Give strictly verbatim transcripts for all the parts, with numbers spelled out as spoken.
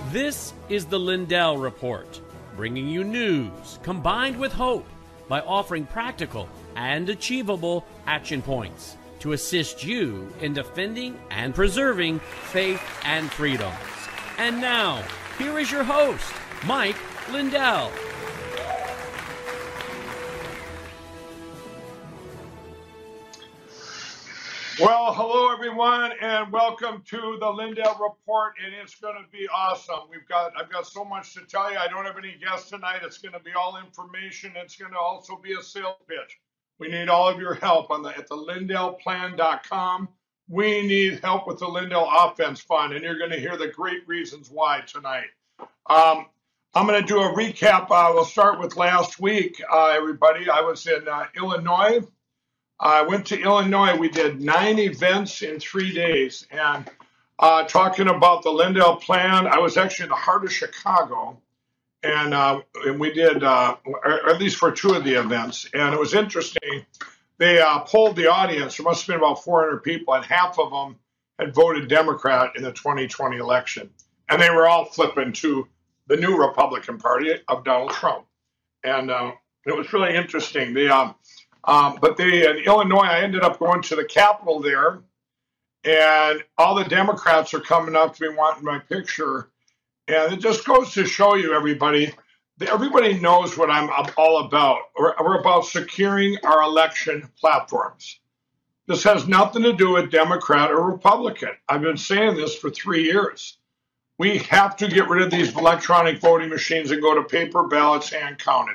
This is the Lindell Report, bringing you news combined with hope by offering practical and achievable action points to assist you in defending and preserving faith and freedoms. And now, here is your host, Mike Lindell. Well, hello everyone, and welcome to the Lindell Report, and it's going to be awesome. We've got, I've got so much to tell you. I don't have any guests tonight. It's going to be all information. It's going to also be a sales pitch. We need all of your help on the at the lindell plan dot com. We need help with the Lindell Offense Fund, and you're going to hear the great reasons why tonight. Um, I'm going to do a recap. Uh, we'll start with last week, uh, everybody. I was in uh, Illinois. I went to Illinois. We did nine events in three days. And uh, talking about the Lindell Plan, I was actually in the heart of Chicago. And, uh, and we did, uh, or at least for two of the events. And it was interesting. They uh, polled the audience. There must have been about four hundred people, and half of them had voted Democrat in the twenty twenty election. And they were all flipping to the new Republican Party of Donald Trump. And uh, it was really interesting. They, um, Um, but they, in Illinois, I ended up going to the Capitol there, and all the Democrats are coming up to me wanting my picture. And it just goes to show you, everybody, that everybody knows what I'm all about. We're, we're about securing our election platforms. This has nothing to do with Democrat or Republican. I've been saying this for three years. We have to get rid of these electronic voting machines and go to paper ballots hand counted.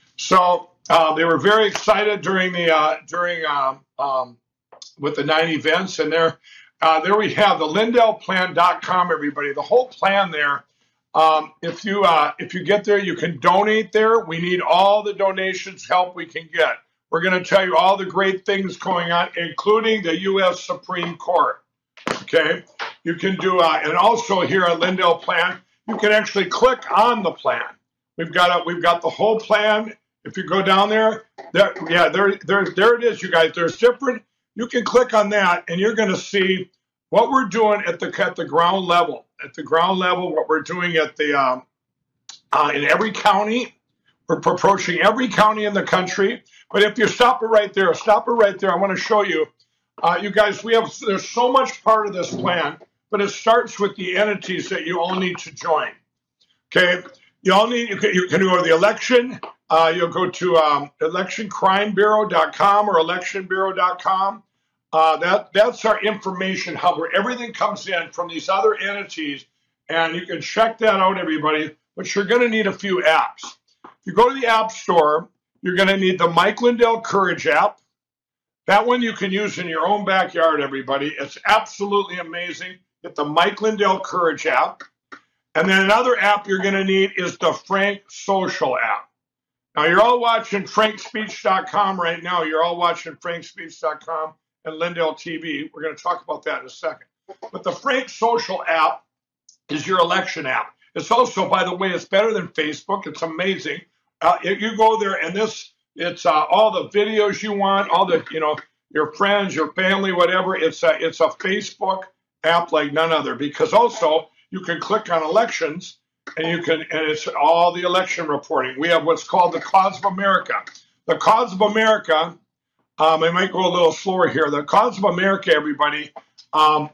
So, Uh, they were very excited during the uh, during um, um, with the nine events, and there uh, there we have the lindell plan dot com. Everybody, the whole plan there. Um, if you uh, if you get there, you can donate there. We need all the donations help we can get. We're going to tell you all the great things going on, including the U S Supreme Court. Okay, you can do, uh, and also here at Lindell Plan, you can actually click on the plan. We've got a, we've got the whole plan. If you go down there, there, yeah, there, there, there it is, you guys. There's different. You can click on that, and you're going to see what we're doing at the at the ground level. At the ground level, what we're doing at the um, uh, in every county. We're approaching every county in the country. But if you stop it right there, stop it right there. I want to show you, uh, you guys. We have there's so much part of this plan, but it starts with the entities that you all need to join. Okay, you all need. You can, you can go to the election. Uh, you'll go to um, election crime bureau dot com or election bureau dot com. Uh, that, that's our information hub where everything comes in from these other entities, and you can check that out, everybody. But you're going to need a few apps. If you go to the App Store, you're going to need the Mike Lindell Courage app. That one you can use in your own backyard, everybody. It's absolutely amazing. Get the Mike Lindell Courage app. And then another app you're going to need is the Frank Social app. Now, you're all watching frank speech dot com right now. You're all watching frank speech dot com and Lindell T V. We're going to talk about that in a second. But the Frank Social app is your election app. It's also, by the way, it's better than Facebook. It's amazing. Uh, if you go there, and this, it's uh, all the videos you want, all the, you know, your friends, your family, whatever. It's a, it's a Facebook app like none other, because also you can click on elections. And you can, and it's all the election reporting. We have what's called the Cause of America. The Cause of America, um, I might go a little slower here. The Cause of America, everybody, um,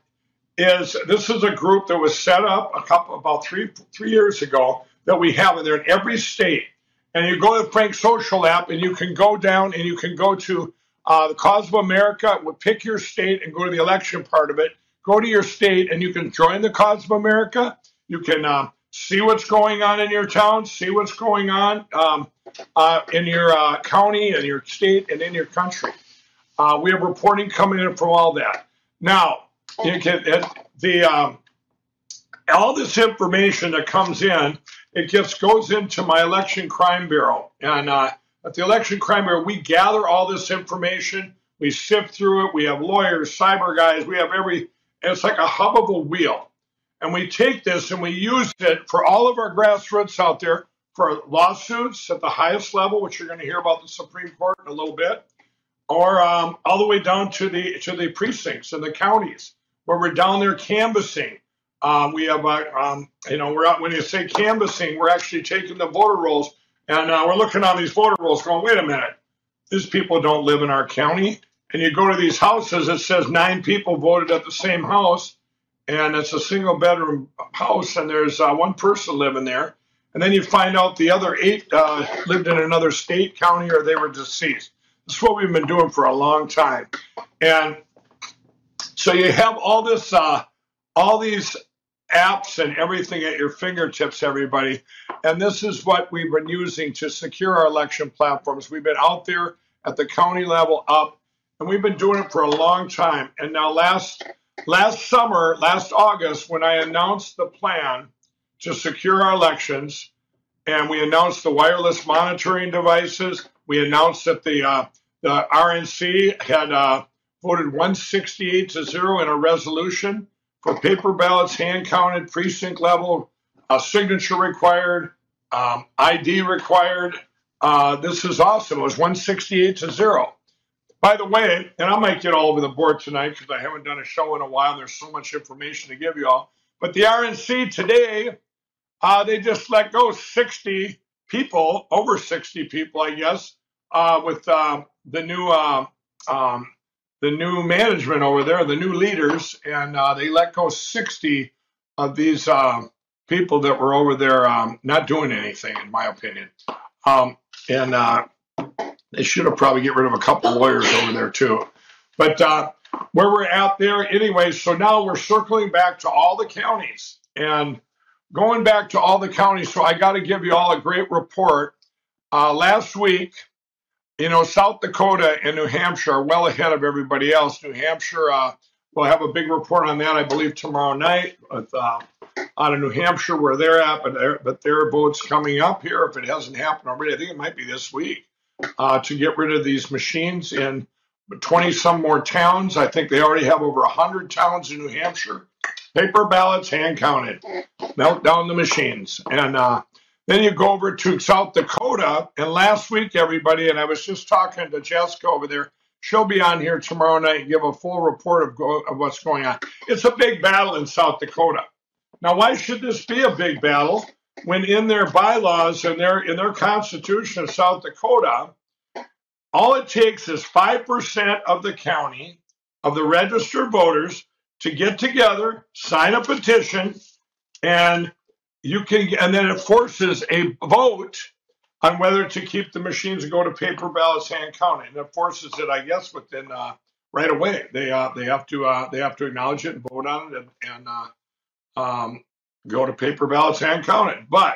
is this is a group that was set up a couple about three three years ago that we have, and they're in every state. And you go to the Frank Social app, and you can go down and you can go to uh, the Cause of America. We'll pick your state and go to the election part of it. Go to your state, and you can join the Cause of America. You can. Um, See what's going on in your town, see what's going on um, uh, in your uh, county, in your state, and in your country. Uh, we have reporting coming in from all that. Now, you can, it, the um, all this information that comes in, it gets goes into my Election Crime Bureau. And uh, at the Election Crime Bureau, we gather all this information, we sift through it, we have lawyers, cyber guys, we have every, it's like a hub of a wheel. And we take this and we use it for all of our grassroots out there for lawsuits at the highest level, which you're going to hear about the Supreme Court in a little bit, or um, all the way down to the to the precincts and the counties, where we're down there canvassing Uh, we have, uh, um, you know, we're out when you say canvassing, we're actually taking the voter rolls and uh, we're looking on these voter rolls going, wait a minute, these people don't live in our county. And you go to these houses, it says nine people voted at the same house, and it's a single bedroom house, and there's uh, one person living there. And then you find out the other eight uh, lived in another state, county, or they were deceased. That's what we've been doing for a long time. And so you have all this, uh, all these apps and everything at your fingertips, everybody. And this is what we've been using to secure our election platforms. We've been out there at the county level up, and we've been doing it for a long time. And now last last summer, last August, when I announced the plan to secure our elections, and we announced the wireless monitoring devices, we announced that the uh, the R N C had uh, voted one sixty-eight to zero in a resolution for paper ballots, hand counted, precinct level, uh, signature required, um, I D required. Uh, this is awesome. It was one sixty-eight to zero. By the way, and I might get all over the board tonight because I haven't done a show in a while. There's so much information to give you all. But the R N C today, uh, they just let go sixty people, over sixty people, I guess, uh, with uh, the new uh, um, the new management over there, the new leaders, and uh, they let go sixty of these uh, people that were over there um, not doing anything, in my opinion. Um, and uh, they should have probably get rid of a couple lawyers over there too. But uh, where we're at there anyway, so now we're circling back to all the counties and going back to all the counties. So I got to give you all a great report. Uh, last week, you know, South Dakota and New Hampshire are well ahead of everybody else. New Hampshire, uh, we'll have a big report on that, I believe, tomorrow night with, uh, out of New Hampshire where they're at, but, they're, but their vote's coming up here. If it hasn't happened already, I think it might be this week, uh, to get rid of these machines in twenty some more towns. I think they already have over one hundred towns in New Hampshire. Paper ballots, hand counted, melt down the machines. And uh, then you go over to South Dakota, and last week, everybody, and I was just talking to Jessica over there, she'll be on here tomorrow night and give a full report of, go, of what's going on. It's a big battle in South Dakota. Now, why should this be a big battle when in their bylaws and their in their constitution of South Dakota, all it takes is five percent of the county, of the registered voters, to get together, sign a petition, and you can, and then it forces a vote on whether to keep the machines and go to paper ballots, hand counted. And it forces it, I guess, within uh, right away. They uh, they have to uh, they have to acknowledge it and vote on it and, and uh, um, go to paper ballots, hand counted. But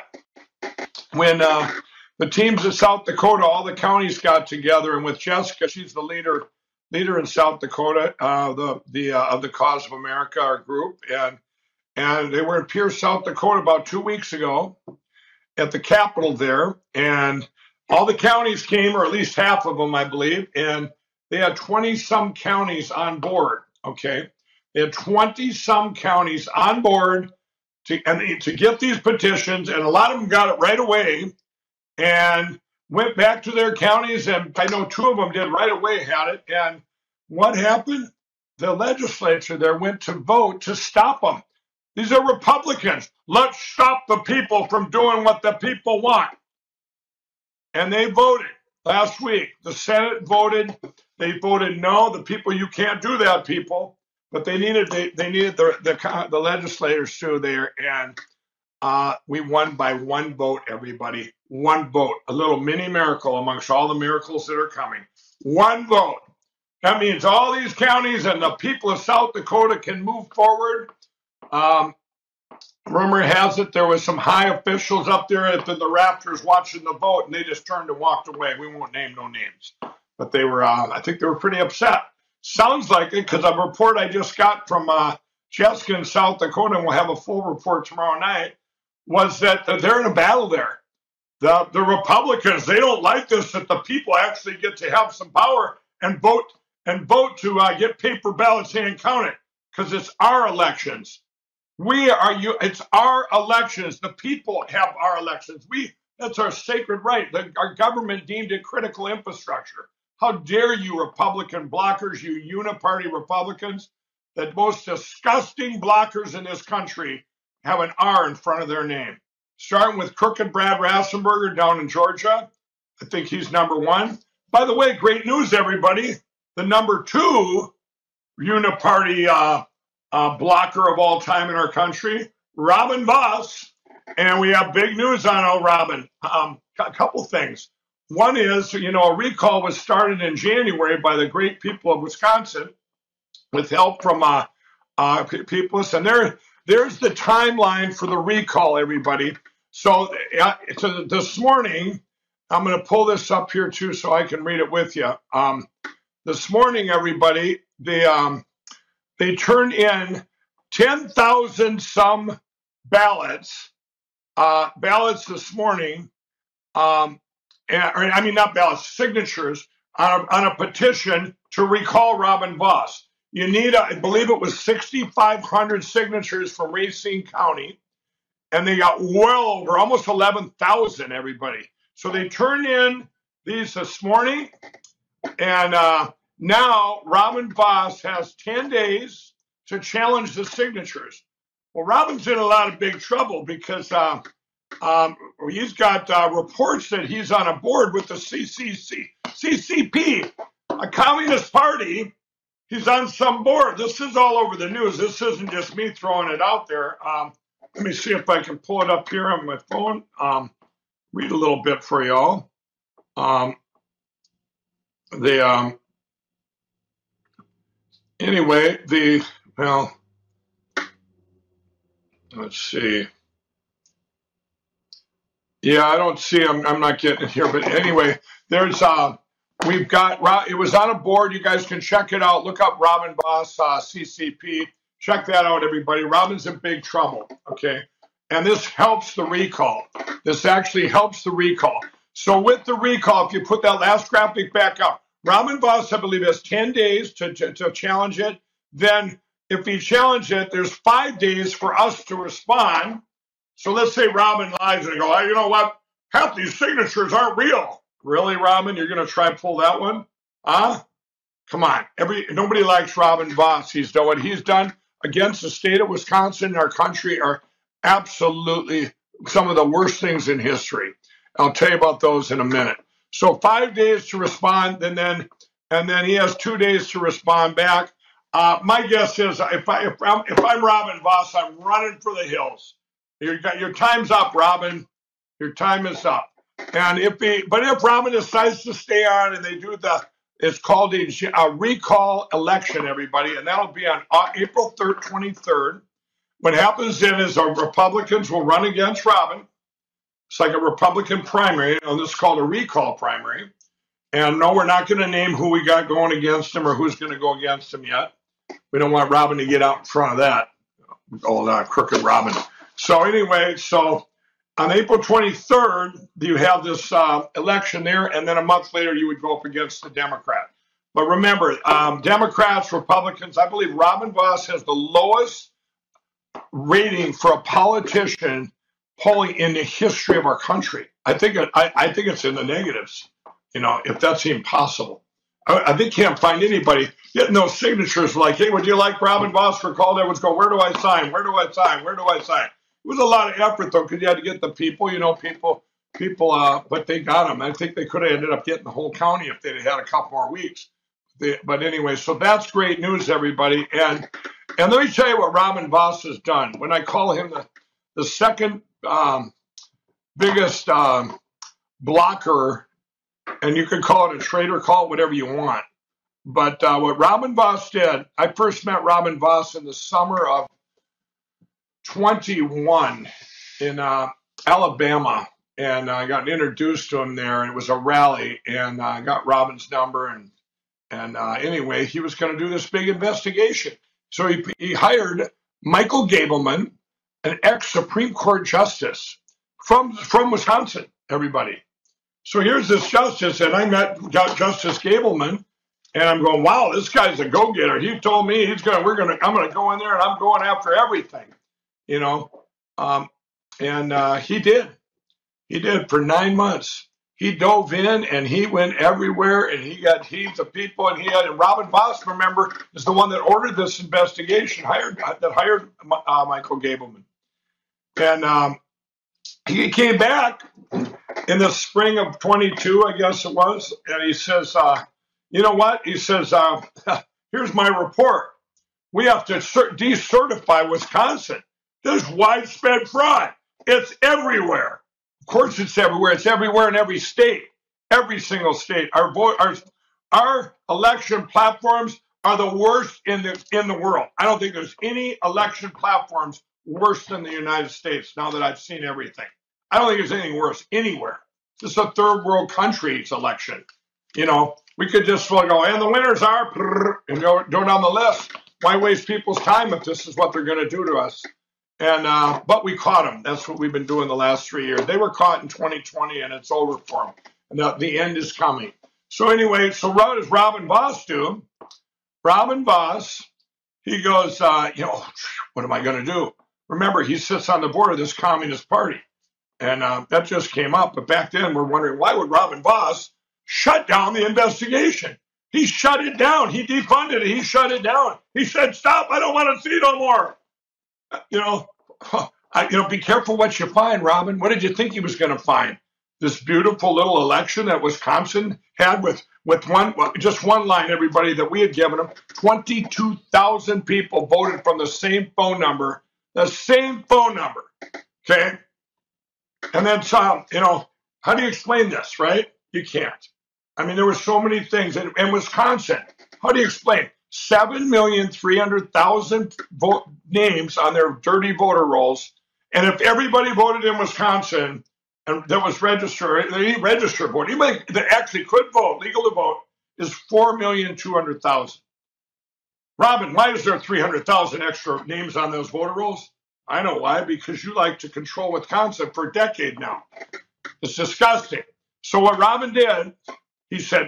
when uh, the teams in South Dakota, all the counties got together, and with Jessica, she's the leader leader in South Dakota, uh, the the uh, of the Cause of America, our group, and and they were in Pierce, South Dakota, about two weeks ago at the Capitol there, and all the counties came, or at least half of them, I believe, and they had twenty some counties on board. Okay, they had twenty some counties on board to and to get these petitions, and a lot of them got it right away, and went back to their counties, and I know two of them did right away, had it. And what happened? The legislature there went to vote to stop them. These are Republicans. Let's stop the people from doing what the people want. And they voted last week. The Senate voted. They voted no. The people, you can't do that, people. But they needed they, they needed the, the the legislators too there, and uh, we won by one vote. Everybody, one vote. A little mini miracle amongst all the miracles that are coming. One vote. That means all these counties and the people of South Dakota can move forward. Um, rumor has it there was some high officials up there at the, the Raptors watching the vote, and they just turned and walked away. We won't name no names, but they were. Uh, I think they were pretty upset. Sounds like it, because a report I just got from uh, Jessica in South Dakota, and we'll have a full report tomorrow night, was that they're in a battle there. The the Republicans, they don't like this, that the people actually get to have some power and vote and vote to uh, get paper ballots hand counted, because it's our elections. We are you. It's our elections. The people have our elections. We that's our sacred right. The, our government deemed it critical infrastructure. How dare you, Republican blockers, you uniparty Republicans, the most disgusting blockers in this country have an R in front of their name. Starting with Crooked Brad Rassenberger down in Georgia. I think he's number one. By the way, great news, everybody. The number two uniparty uh, uh, blocker of all time in our country, Robin Vos. And we have big news on old Robin. Um, a couple things. One is, you know, a recall was started in January by the great people of Wisconsin with help from uh, uh, people. And there, there's the timeline for the recall, everybody. So, uh, so this morning, I'm going to pull this up here, too, so I can read it with you. Um, this morning, everybody, they, um, they turned in ten thousand some ballots, uh, ballots this morning. Um, and, or, I mean, not ballots, signatures on a, on a petition to recall Robin Vos. You need, a, I believe it was sixty-five hundred signatures from Racine County, and they got well over, almost eleven thousand, everybody. So they turned in these this morning, and uh, now Robin Vos has ten days to challenge the signatures. Well, Robin's in a lot of big trouble because uh, um, he's got uh, reports that he's on a board with the C C C, C C P, a communist party. He's on some board. This is all over the news. This isn't just me throwing it out there. Um, let me see if I can pull it up here on my phone. Um, read a little bit for y'all. Um, the um, anyway, the well, let's see. Yeah, I don't see. I'm I'm not getting it here, but anyway, there's uh, we've got. It was on a board. You guys can check it out. Look up Robin Vos, uh, C C P. Check that out, everybody. Robin's in big trouble. Okay. And this helps the recall. This actually helps the recall. So with the recall, if you put that last graphic back up, Robin Vos, I believe, has ten days to, to, to challenge it. Then if he challenges it, there's five days for us to respond. So let's say Robin lies and go, hey, you know what? Half these signatures aren't real. Really, Robin? You're going to try to pull that one? Huh? Come on. Every Nobody likes Robin Vos. He's done what he's done against the state of Wisconsin and our country are absolutely some of the worst things in history. I'll tell you about those in a minute. So five days to respond, and then and then he has two days to respond back. Uh, my guess is if I if I'm if I'm Robin Vos, I'm running for the hills. You got your time's up, Robin. Your time is up. And if he, but if Robin decides to stay on and they do the, it's called a, a recall election, everybody, and that'll be on April third, twenty-third. What happens then is our Republicans will run against Robin. It's like a Republican primary. You know, this is called a recall primary. And no, we're not going to name who we got going against him or who's going to go against him yet. We don't want Robin to get out in front of that. Oh, uh, crooked Robin. So anyway, so on April twenty-third, you have this uh, election there, and then a month later you would go up against the Democrat. But remember, um, Democrats, Republicans, I believe Robin Vos has the lowest rating for a politician polling in the history of our country. I think it, I, I think it's in the negatives, you know, if that's even possible. I, I think can't find anybody getting those signatures like, hey, would you like Robin Vos for call? Everyone's going, where do I sign? Where do I sign? Where do I sign? It was a lot of effort, though, because you had to get the people, you know, people, people, uh, but they got them. I think they could have ended up getting the whole county if they'd had a couple more weeks. They, but anyway, so that's great news, everybody. And and let me tell you what Robin Vos has done. When I call him the, the second um, biggest um, blocker, and you could call it a traitor, call it whatever you want. But uh, what Robin Vos did, I first met Robin Vos in the summer of twenty-one in uh, Alabama, and I got introduced to him there, and it was a rally, and I got Robin's number, and and uh, anyway, he was going to do this big investigation. So he, he hired Michael Gableman, an ex-Supreme Court justice from from Wisconsin, everybody. So here's this justice, and I met Justice Gableman, and I'm going, wow, this guy's a go-getter. He told me he's going, we're going to, I'm going to go in there, and I'm going after everything, you know. Um, and uh, he did. He did for nine months. he dove in and he went everywhere and he got heaps of people and he had, and Robin Voss, remember, is the one that ordered this investigation, hired that hired uh, Michael Gableman. And um, he came back in the spring of twenty-two, I guess it was, and he says, uh, you know what? He says, uh, here's my report. We have to decertify Wisconsin. There's widespread fraud. It's everywhere. Of course it's everywhere. It's everywhere in every state, every single state. Our vote, our, our election platforms are the worst in the in the world. I don't think there's any election platforms worse than the United States now that I've seen everything. I don't think there's anything worse anywhere. This is a third world country's election. You know, we could just go, and the winners are, and go, go down the list. Why waste people's time if this is what they're going to do to us? And uh, but we caught them. That's what we've been doing the last three years. They were caught in twenty twenty, and it's over for them. And the, the end is coming. So anyway, so what does Robin Voss do? Robin Voss, he goes, uh, you know, what am I going to do? Remember, he sits on the board of this Communist Party, and uh, that just came up. But back then, we're wondering, why would Robin Voss shut down the investigation? He shut it down. He defunded it. He shut it down. He said, stop. I don't want to see no more. You know, I, you know, be careful what you find, Robin. What did you think he was going to find? This beautiful little election that Wisconsin had with, with one, well, just one line, everybody, that we had given them. twenty-two thousand people voted from the same phone number, the same phone number. Okay. And then, um, you know, how do you explain this, right? You can't. I mean, there were so many things. In, in Wisconsin, how do you explain? seven million three hundred thousand vote names on their dirty voter rolls. And if everybody voted in Wisconsin and that was registered, they registered vote, anybody that actually could vote, legal to vote, is four million two hundred thousand. Robin, why is there three hundred thousand extra names on those voter rolls? I know why, because you like to control Wisconsin for a decade now. It's disgusting. So what Robin did, he said,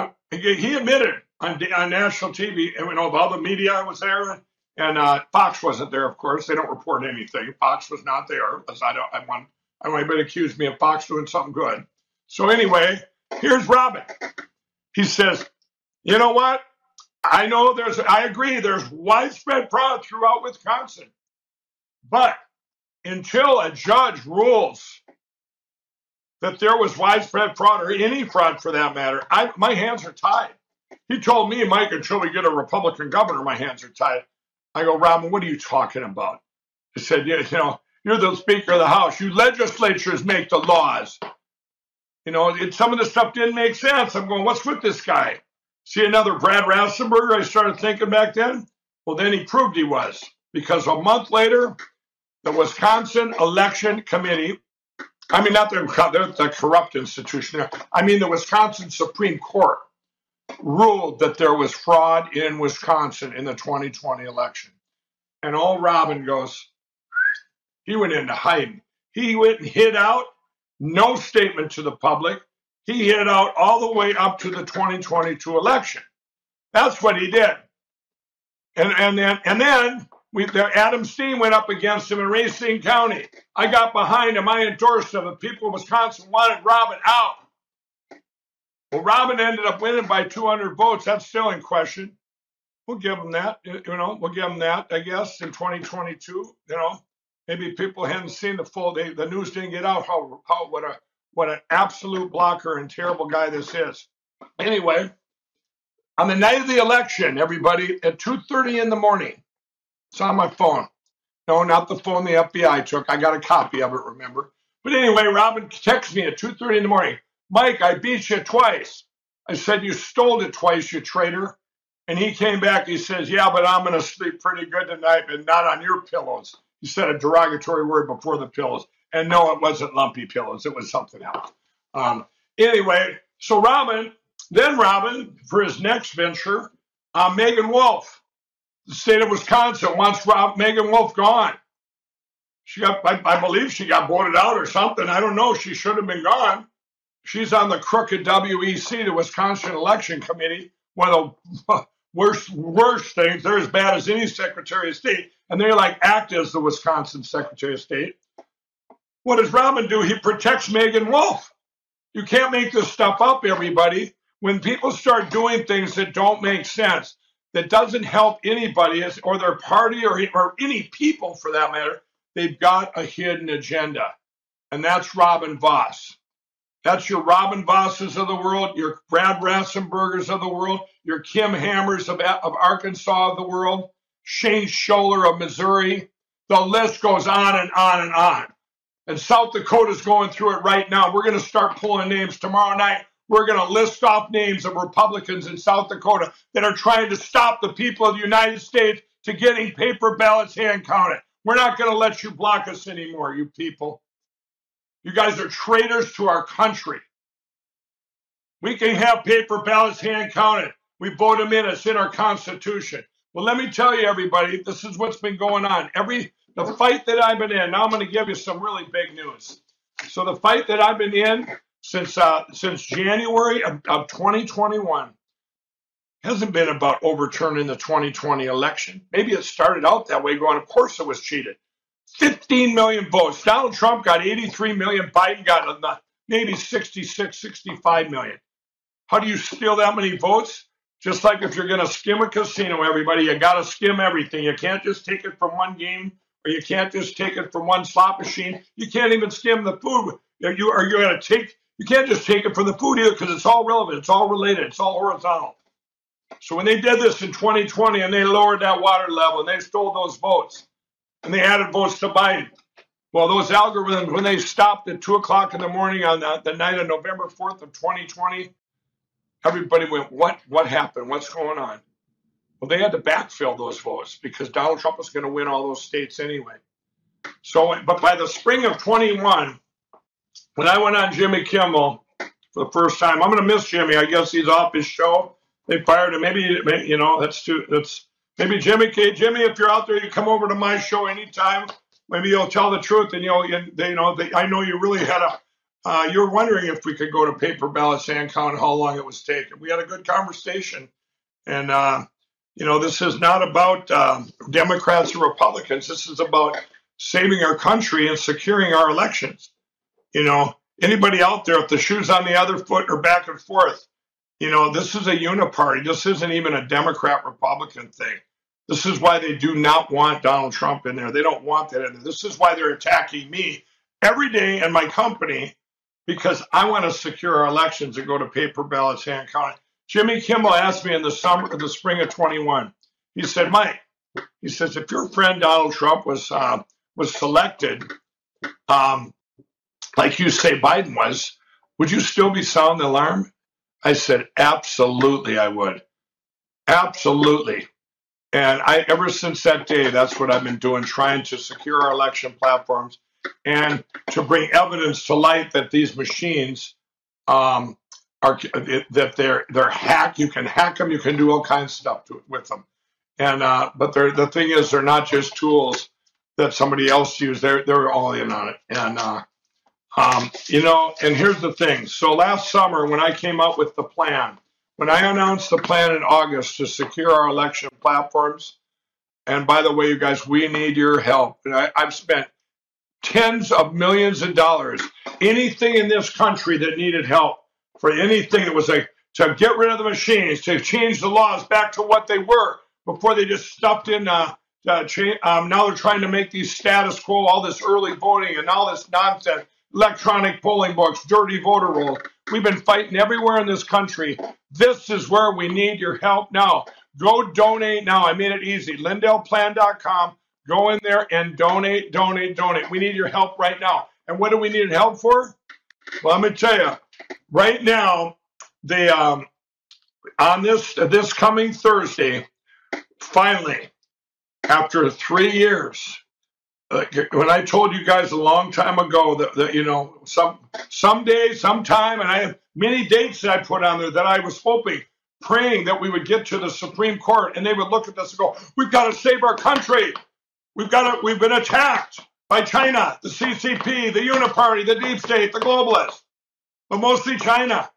he admitted on, on national T V, and you know, all the media was there, and uh, Fox wasn't there, of course. They don't report anything. Fox was not there, because I don't, I want, I want anybody to accuse me of Fox doing something good. So anyway, here's Robin. He says, you know what? I know there's, I agree, there's widespread fraud throughout Wisconsin, but until a judge rules that there was widespread fraud, or any fraud for that matter, I, my hands are tied. He told me, Mike, until we get a Republican governor, my hands are tied. I go, Robin, what are you talking about? He said, yeah, you know, you're the Speaker of the House. You legislatures make the laws. You know, it, some of the stuff didn't make sense. I'm going, what's with this guy? See another Brad Rassenberger, I started thinking back then? Well, then he proved he was, because a month later, the Wisconsin Election Committee, I mean, not the, the corrupt institution, I mean the Wisconsin Supreme Court, ruled that there was fraud in Wisconsin in the twenty twenty election. And all Robin goes, he went into hiding. He went and hid out, no statement to the public. He hid out all the way up to the twenty twenty-two election. That's what he did. And, and then, and then we, the, Adam Steen went up against him in Racine County. I got behind him. I endorsed him. The people of Wisconsin wanted Robin out. Well, Robin ended up winning by two hundred votes. That's still in question. We'll give him that. You know, we'll give him that, I guess, in twenty twenty-two. You know, maybe people hadn't seen the full day. The news didn't get out how, how what a what an absolute blocker and terrible guy this is. Anyway, on the night of the election, everybody, at two thirty in the morning, it's on my phone. No, not the phone the F B I took. I got a copy of it, remember? But anyway, Robin texts me at two thirty in the morning. Mike, I beat you twice. I said, you stole it twice, you traitor. And he came back, he says, yeah, but I'm going to sleep pretty good tonight, but not on your pillows. He said a derogatory word before the pillows. And no, it wasn't lumpy pillows. It was something else. Um, anyway, so Robin, then Robin, for his next venture, uh, Megan Wolf, the state of Wisconsin, wants Rob, Megan Wolf gone. She got, I, I believe she got voted out or something. I don't know. She should have been gone. She's on the crooked W E C, the Wisconsin Election Committee, one of the worst, worst things. They're as bad as any Secretary of State, and they like act as the Wisconsin Secretary of State. What does Robin do? He protects Megan Wolf. You can't make this stuff up, everybody. When people start doing things that don't make sense, that doesn't help anybody or their party or, or any people for that matter, they've got a hidden agenda. And that's Robin Vos. That's your Robin Vosses of the world, your Brad Rassenbergers of the world, your Kim Hammers of, of Arkansas of the world, Shane Scholler of Missouri. The list goes on and on and on. And South Dakota's going through it right now. We're going to start pulling names tomorrow night. We're going to list off names of Republicans in South Dakota that are trying to stop the people of the United States to getting paper ballots hand counted. We're not going to let you block us anymore, you people. You guys are traitors to our country. We can have paper ballots hand counted. We vote them in. It's in our Constitution. Well, let me tell you, everybody, this is what's been going on. Every the fight that I've been in. Now I'm going to give you some really big news. So the fight that I've been in since uh, since January of, of twenty twenty-one hasn't been about overturning the twenty twenty election. Maybe it started out that way, going, of course it was cheated. fifteen million votes. Donald Trump got eighty-three million. Biden got maybe sixty-six, sixty-five million. How do you steal that many votes? Just like if you're going to skim a casino, everybody, you got to skim everything. You can't just take it from one game, or you can't just take it from one slot machine. You can't even skim the food. You are you're going to take. You can't just take it from the food either, because it's all relevant. It's all related. It's all horizontal. So when they did this in twenty twenty and they lowered that water level and they stole those votes and they added votes to Biden, well, those algorithms, when they stopped at two o'clock in the morning on the, the night of November fourth of twenty twenty, everybody went, what, what happened? What's going on? Well, they had to backfill those votes because Donald Trump was going to win all those states anyway. So, but by the spring of twenty-one, when I went on Jimmy Kimmel for the first time, I'm going to miss Jimmy. I guess he's off his show. They fired him. Maybe, maybe you know, that's too, that's, maybe Jimmy, K, Jimmy, if you're out there, you come over to my show anytime. Maybe you'll tell the truth, and you'll, you, they, you know, they, I know you really had a, uh, you're wondering if we could go to paper ballots and count how long it was taken. We had a good conversation, and, uh, you know, this is not about um, Democrats or Republicans. This is about saving our country and securing our elections. You know, anybody out there, if the shoe's on the other foot or back and forth, you know, this is a uniparty. This isn't even a Democrat-Republican thing. This is why they do not want Donald Trump in there. They don't want that in there. This is why they're attacking me every day and my company, because I want to secure our elections and go to paper ballots, hand counted. Jimmy Kimmel asked me in the summer, the spring of twenty-one. He said, Mike, he says, if your friend Donald Trump was uh, was selected, um, like you say Biden was, would you still be sounding the alarm? I said, absolutely, I would. Absolutely. And I, ever since that day, that's what I've been doing, trying to secure our election platforms and to bring evidence to light that these machines um, are that they're they're hacked. You can hack them. You can do all kinds of stuff to, with them. And uh, but they're, the thing is, they're not just tools that somebody else used. They're they're all in on it. And uh, um, you know, and here's the thing. So last summer, when I came up with the plan, when I announced the plan in August to secure our election platforms, and by the way, you guys, we need your help. And I, I've spent tens of millions of dollars, anything in this country that needed help for anything that was like to get rid of the machines, to change the laws back to what they were before they just stuffed in. Uh, uh, cha- um, now they're trying to make these status quo, all this early voting and all this nonsense, electronic polling books, dirty voter rolls. We've been fighting everywhere in this country. This is where we need your help now. Go donate now. I made it easy. Lindell Plan dot com. Go in there and donate, donate, donate. We need your help right now. And what do we need help for? Well, let me tell you. Right now, the um, on this this coming Thursday, finally, after three years, uh, when I told you guys a long time ago that, that you know some someday, sometime, and I have many dates that I put on there that I was hoping, praying that we would get to the Supreme Court, and they would look at us and go, "We've got to save our country. We've got to. We've been attacked by China, the C C P, the Uniparty, the Deep State, the globalists, but mostly China."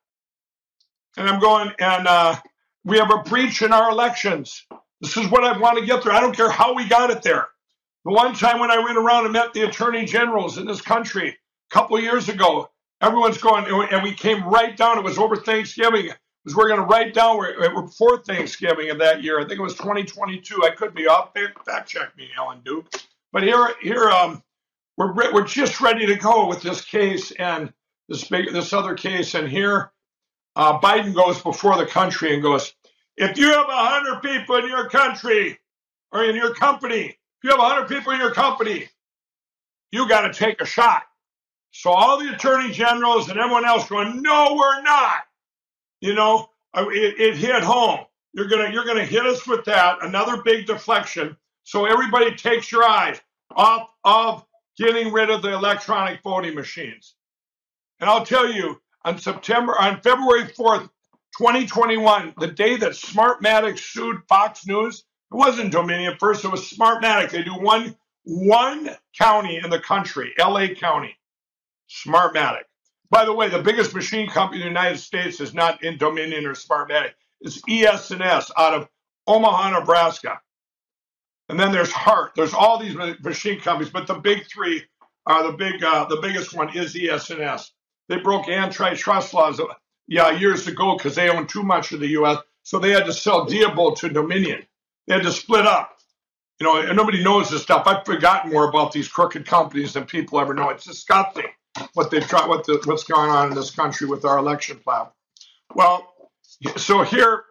And I'm going, and uh, we have a breach in our elections. This is what I want to get there. I don't care how we got it there. The one time when I went around and met the attorney generals in this country a couple years ago, Everyone's going, and we came right down. It was over Thanksgiving. It was we're going to write down, we're, we're before Thanksgiving of that year. I think it was twenty twenty-two. I could be off. Fact check me, Alan Duke. But here, here, um, we're we're just ready to go with this case and this big, this other case. And here, uh, Biden goes before the country and goes, if you have a hundred people in your country or in your company, if you have a hundred people in your company, you got to take a shot. So all the attorney generals and everyone else going, no, we're not. You know, it, it hit home. You're gonna you're gonna hit us with that, another big deflection. So everybody takes your eyes off of getting rid of the electronic voting machines. And I'll tell you, on September, on February fourth, twenty twenty-one, the day that Smartmatic sued Fox News, it wasn't Dominion first, it was Smartmatic. They do one one county in the country, L A County. Smartmatic. By the way, the biggest machine company in the United States is not in Dominion or Smartmatic. It's E S and S out of Omaha, Nebraska. And then there's Hart. There's all these machine companies, but the big three are the big. Uh, the biggest one is E S and S. They broke antitrust laws, yeah, years ago because they own too much of the U S. So they had to sell Diebold to Dominion. They had to split up. You know, and nobody knows this stuff. I've forgotten more about these crooked companies than people ever know. It's disgusting what they've tried, what the, what's going on in this country with our election platform. Well, so here,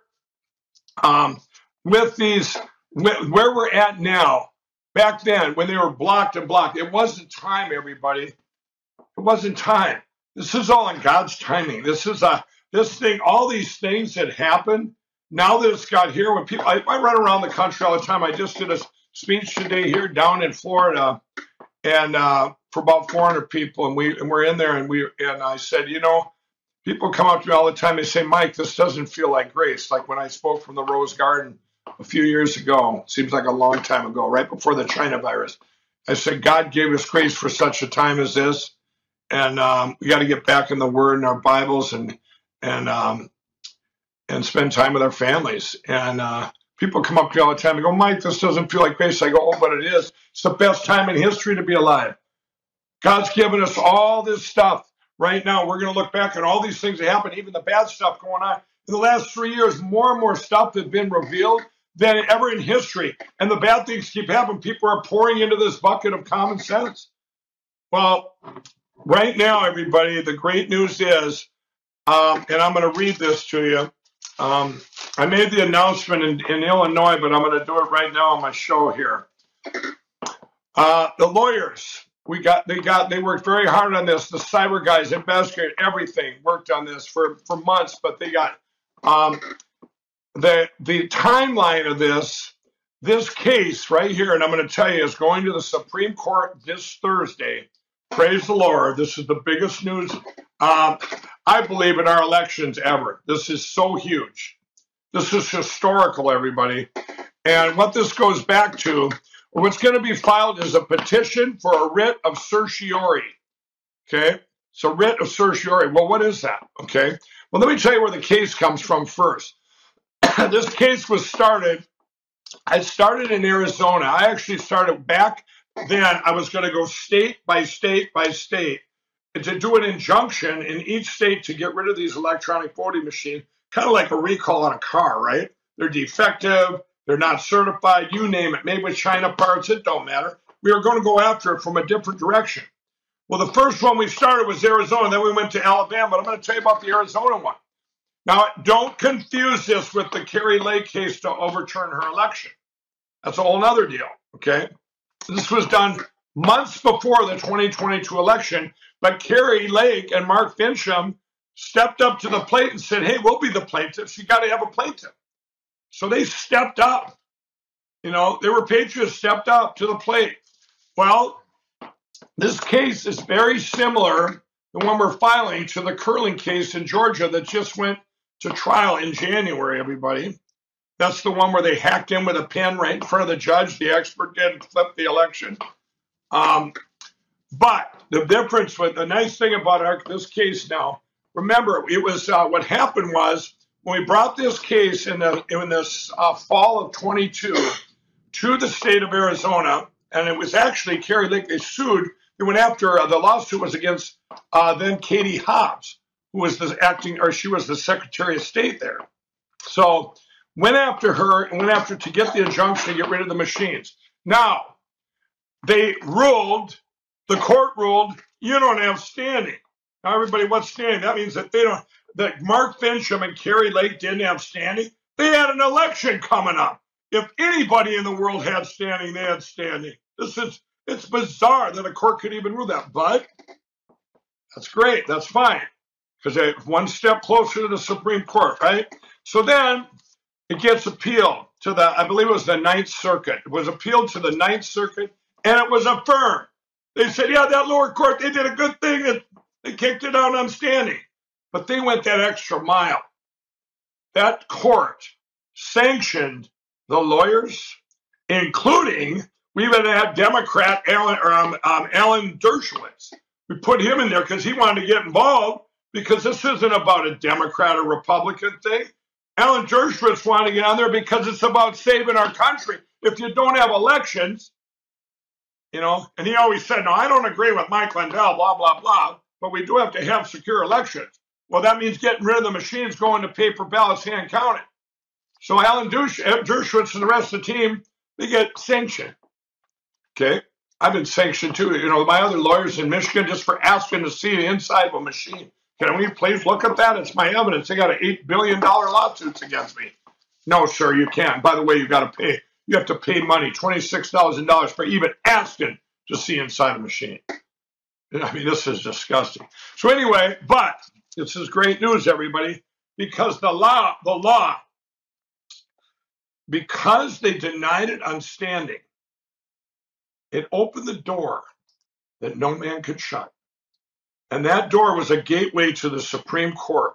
um, with these, where we're at now, back then when they were blocked and blocked, it wasn't time, everybody. It wasn't time. This is all in God's timing. This is a this thing. All these things that happen now that it's got here. When people, I, I run around the country all the time. I just did a speech today here down in Florida, and uh, for about four hundred people, and we and we're in there, and we and I said, you know, people come up to me all the time. They say, Mike, this doesn't feel like grace. Like when I spoke from the Rose Garden a few years ago, seems like a long time ago, right before the China virus. I said, God gave us grace for such a time as this, and um, we got to get back in the Word and our Bibles, and and um, and spend time with our families. And uh, people come up to me all the time and go, Mike, this doesn't feel like grace. I go, oh, but it is. It's the best time in history to be alive. God's given us all this stuff right now. We're going to look back at all these things that happen, even the bad stuff going on. In the last three years, more and more stuff has been revealed than ever in history. And the bad things keep happening. People are pouring into this bucket of common sense. Well, right now, everybody, the great news is, um, and I'm going to read this to you. Um, I made the announcement in, in Illinois, but I'm going to do it right now on my show here. Uh, the lawyers, we got, they got, they worked very hard on this. The cyber guys, investigated everything, worked on this for, for months, but they got um, the the timeline of this. This case right here, and I'm going to tell you, is going to the Supreme Court this Thursday. Praise the Lord. This is the biggest news, um, I believe, in our elections ever. This is so huge. This is historical, everybody. And what this goes back to, what's going to be filed is a petition for a writ of certiorari. Okay? So writ of certiorari. Well, what is that? Okay? Well, let me tell you where the case comes from first. This case was started, I started in Arizona. I actually started back then. I was going to go state by state by state and to do an injunction in each state to get rid of these electronic voting machines, kind of like a recall on a car, right? They're defective. They're not certified. You name it. Made with China parts. It don't matter. We were going to go after it from a different direction. Well, the first one we started was Arizona. Then we went to Alabama. But I'm going to tell you about the Arizona one. Now, don't confuse this with the Kari Lake case to overturn her election. That's a whole other deal, okay? This was done months before the twenty twenty-two election, but Kari Lake and Mark Fincham stepped up to the plate and said, hey, we'll be the plaintiffs. You got to have a plaintiff. So they stepped up. You know, they were patriots, stepped up to the plate. Well, this case is very similar, the one we're filing, to the Curling case in Georgia that just went to trial in January, everybody. That's the one where they hacked in with a pen right in front of the judge. The expert did and flipped the election. Um, but the difference with the nice thing about our, this case now, remember, it was uh, what happened was when we brought this case in the in this uh, fall of twenty-two to the state of Arizona, and it was actually Kari Lake. They sued They went after, uh, the lawsuit was against uh, then Katie Hobbs, who was the acting, or she was the Secretary of State there. So went after her and went after to get the injunction to get rid of the machines. Now, they ruled, the court ruled, you don't have standing. Now, everybody, what's standing? That means that they don't, that Mark Fincham and Kari Lake didn't have standing. They had an election coming up. If anybody in the world had standing, they had standing. This is, it's bizarre that a court could even rule that, but that's great. That's fine, because they're one step closer to the Supreme Court, right? So then it gets appealed to the, I believe it was the Ninth Circuit. It was appealed to the Ninth Circuit, and it was affirmed. They said, yeah, that lower court, they did a good thing, that they kicked it out on standing. But they went that extra mile. That court sanctioned the lawyers, including, we even had Democrat Alan, or, um, um, Alan Dershowitz. We put him in there because he wanted to get involved, because this isn't about a Democrat or Republican thing. Alan Dershowitz wanted to get on there because it's about saving our country. If you don't have elections, you know, and he always said, no, I don't agree with Mike Lindell, blah, blah, blah, but we do have to have secure elections. Well, that means getting rid of the machines, going to paper ballots, hand counted. So Alan Dershowitz and the rest of the team, they get sanctioned. Okay? I've been sanctioned too. You know, my other lawyers in Michigan, just for asking to see the inside of a machine. Can we please look at that? It's my evidence. They got an eight billion dollars lawsuits against me. No, sir, you can't. By the way, you got to pay. You have to pay money, twenty-six thousand dollars for even asking to see inside a machine. I mean, this is disgusting. So anyway, but this is great news, everybody, because the law, the law, because they denied it on standing, it opened the door that no man could shut. And that door was a gateway to the Supreme Court.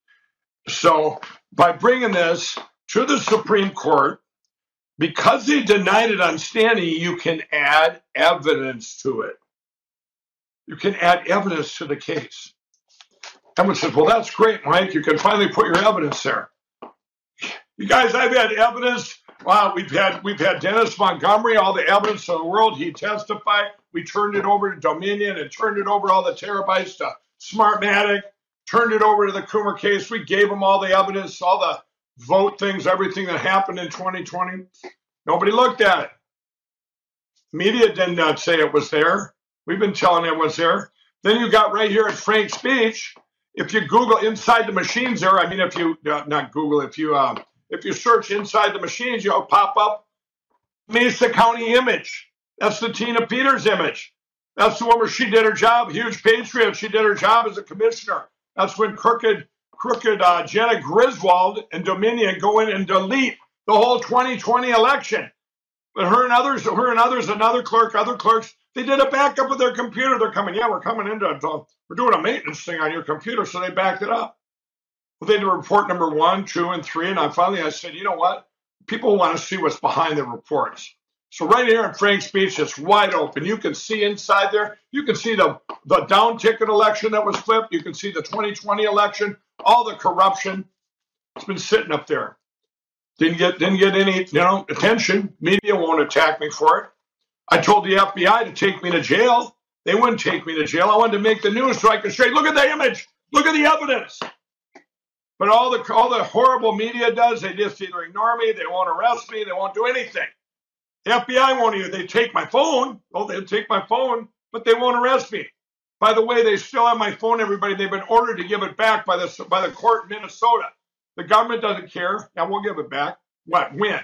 So by bringing this to the Supreme Court, because they denied it on standing, you can add evidence to it. You can add evidence to the case. Everyone says, well, that's great, Mike. You can finally put your evidence there. You guys, I've had evidence. Wow, we've had we've had Dennis Montgomery, all the evidence in the world. He testified. We turned it over to Dominion and turned it over all the terabytes to Smartmatic, turned it over to the Coomer case. We gave them all the evidence, all the vote things, everything that happened in twenty twenty. Nobody looked at it. Media did not say it was there. We've been telling it was there. Then you got right here at Frank's Speech. If you Google inside the machines there, I mean, if you, uh, not Google, if you uh, if you search inside the machines, you'll pop up Mesa County image. That's the Tina Peters image. That's the one where she did her job. Huge patriot. She did her job as a commissioner. That's when crooked, crooked uh, Jenna Griswold and Dominion go in and delete the whole twenty twenty election. But her and others, her and others, another clerk, other clerks, they did a backup of their computer. They're coming, yeah, we're coming into, uh, we're doing a maintenance thing on your computer, so they backed it up. Well, they did report number one, two, and three, and I finally I said, you know what? People want to see what's behind the reports. So right here in Frank's Speech, it's wide open. You can see inside there. You can see the, the down ticket election that was flipped. You can see the twenty twenty election, all the corruption. It's been sitting up there. Didn't get didn't get any you know attention. Media won't attack me for it. I told the F B I to take me to jail. They wouldn't take me to jail. I wanted to make the news so I could say, look at the image, look at the evidence. But all the all the horrible media does, they just either ignore me, they won't arrest me, they won't do anything. The F B I won't even, they take my phone. Oh, they'll take my phone, but they won't arrest me. By the way, they still have my phone, everybody. They've been ordered to give it back by the, by the court in Minnesota. The government doesn't care. Yeah, we'll give it back. What? When?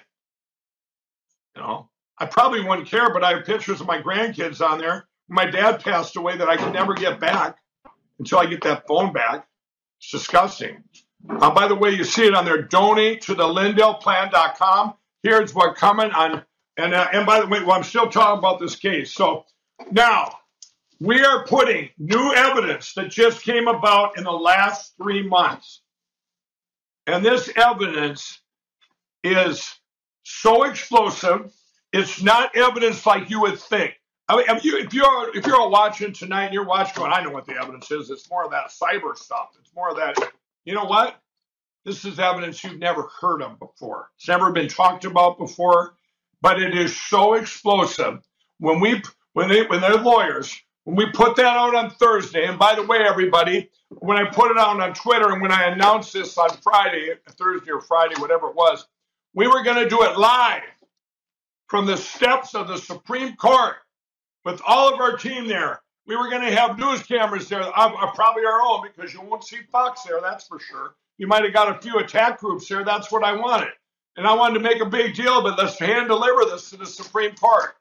You know, I probably wouldn't care, but I have pictures of my grandkids on there. My dad passed away that I could never get back until I get that phone back. It's disgusting. Uh, by the way, you see it on there. Donate to the Lindell Plan dot com. Here's what's coming on. And, uh, and by the way, well, I'm still talking about this case. So now we are putting new evidence that just came about in the last three months. And this evidence is so explosive, it's not evidence like you would think. I mean, if, you, if, you're, if you're watching tonight and you're watching going, I know what the evidence is. It's more of that cyber stuff. It's more of that, you know what? This is evidence you've never heard of before. It's never been talked about before, but it is so explosive. When we, when they, when they're lawyers, When we put that out on Thursday, and by the way, everybody, when I put it out on Twitter and when I announced this on Friday, Thursday or Friday, whatever it was, we were going to do it live from the steps of the Supreme Court with all of our team there. We were going to have news cameras there, uh, probably our own, because you won't see Fox there, that's for sure. You might have got a few attack groups there. That's what I wanted. And I wanted to make a big deal of it. Let's hand deliver this to the Supreme Court.